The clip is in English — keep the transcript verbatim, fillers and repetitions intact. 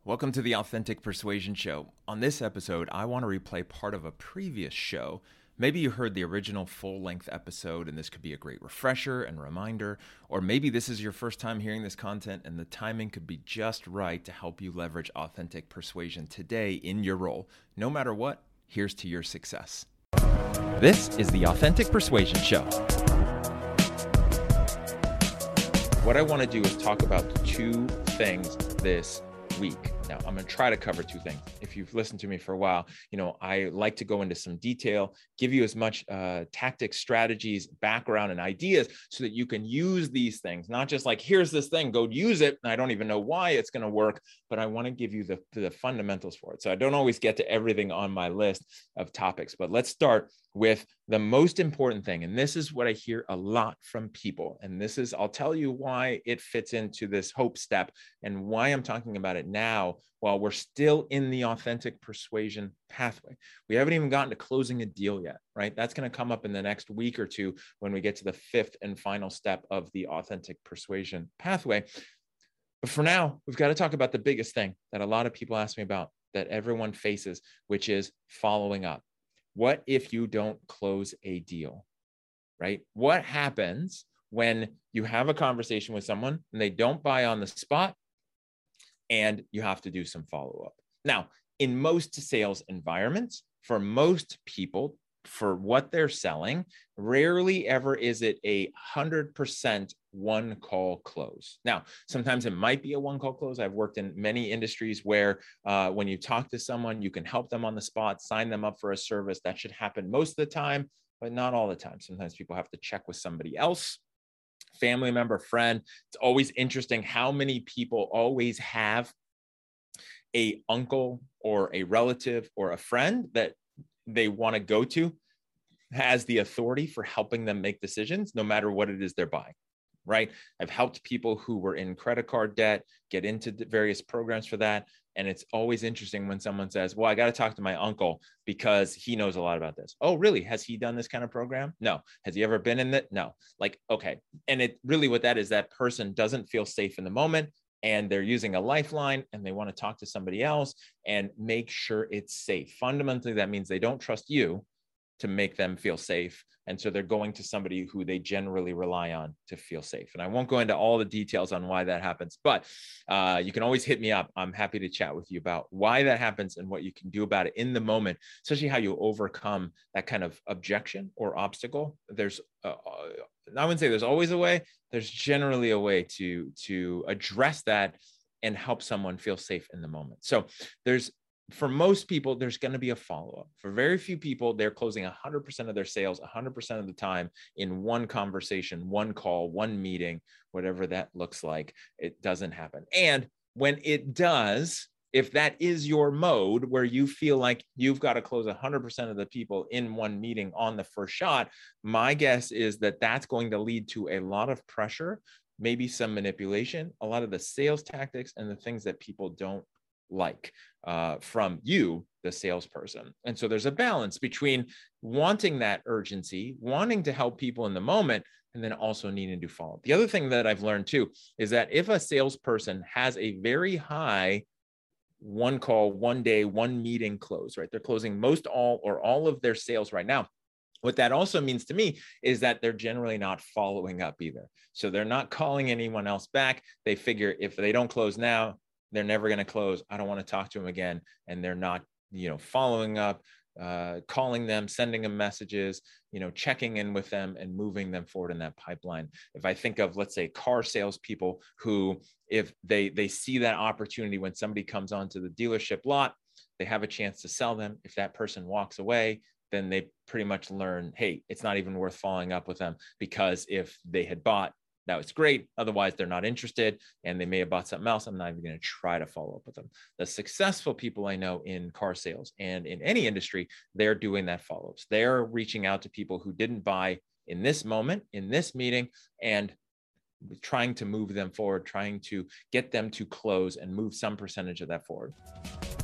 Welcome to the Authentic Persuasion Show. On this episode, I want to replay part of a previous show. Maybe you heard the original full-length episode and this could be a great refresher and reminder, or maybe this is your first time hearing this content and the timing could be just right to help you leverage authentic persuasion today in your role. No matter what, here's to your success. This is the Authentic Persuasion Show. What I want to do is talk about two things this week. Now, I'm going to try to cover two things. If you've listened to me for a while, you know, I like to go into some detail, give you as much uh, tactics, strategies, background, and ideas so that you can use these things, not just like, here's this thing, go use it. And I don't even know why it's going to work, but I want to give you the, the fundamentals for it. So I don't always get to everything on my list of topics, but let's start with the most important thing. And this is what I hear a lot from people. And this is, I'll tell you why it fits into this hope step and why I'm talking about it now while we're still in the authentic persuasion pathway. We haven't even gotten to closing a deal yet, right? That's going to come up in the next week or two when we get to the fifth and final step of the authentic persuasion pathway. But for now, we've got to talk about the biggest thing that a lot of people ask me about, that everyone faces, which is following up. What if you don't close a deal, right? What happens when you have a conversation with someone and they don't buy on the spot and you have to do some follow-up? Now, in most sales environments, for most people, for what they're selling, rarely ever is it a one hundred percent one call close. Now, sometimes it might be a one call close. I've worked in many industries where uh, when you talk to someone, you can help them on the spot, sign them up for a service. That should happen most of the time, but not all the time. Sometimes people have to check with somebody else, family member, friend. It's always interesting how many people always have a uncle or a relative or a friend that they want to go to has the authority for helping them make decisions, no matter what it is they're buying, right? I've helped people who were in credit card debt get into various programs for that. And it's always interesting when someone says, well, I got to talk to my uncle because he knows a lot about this. Oh, really? Has he done this kind of program? No. Has he ever been in it? No. Like, okay. And it really what that is, that person doesn't feel safe in the moment and they're using a lifeline and they want to talk to somebody else and make sure it's safe. Fundamentally, that means they don't trust you to make them feel safe. And so they're going to somebody who they generally rely on to feel safe. And I won't go into all the details on why that happens, but uh, you can always hit me up. I'm happy to chat with you about why that happens and what you can do about it in the moment, especially how you overcome that kind of objection or obstacle. There's, uh, I wouldn't say there's always a way. There's generally a way to, to address that and help someone feel safe in the moment. So there's, for most people, there's going to be a follow-up. For very few people, they're closing one hundred percent of their sales one hundred percent of the time in one conversation, one call, one meeting, whatever that looks like. It doesn't happen. And when it does, if that is your mode where you feel like you've got to close one hundred percent of the people in one meeting on the first shot, my guess is that that's going to lead to a lot of pressure, maybe some manipulation, a lot of the sales tactics and the things that people don't like uh, from you, the salesperson. And so there's a balance between wanting that urgency, wanting to help people in the moment, and then also needing to follow up. The other thing that I've learned too is that if a salesperson has a very high one call, one day, one meeting close, right? They're closing most all or all of their sales right now. What that also means to me is that they're generally not following up either. So they're not calling anyone else back. They figure if they don't close now, they're never going to close. I don't want to talk to them again. And they're not, you know, following up, uh, calling them, sending them messages, you know, checking in with them and moving them forward in that pipeline. If I think of, let's say, car salespeople who, if they, they see that opportunity when somebody comes onto the dealership lot, they have a chance to sell them. If that person walks away, then they pretty much learn, hey, it's not even worth following up with them, because if they had bought, that was great. Otherwise, they're not interested and they may have bought something else. I'm not even going to try to follow up with them. The successful people I know in car sales and in any industry, they're doing that follow-ups. They're reaching out to people who didn't buy in this moment, in this meeting, and trying to move them forward, trying to get them to close and move some percentage of that forward.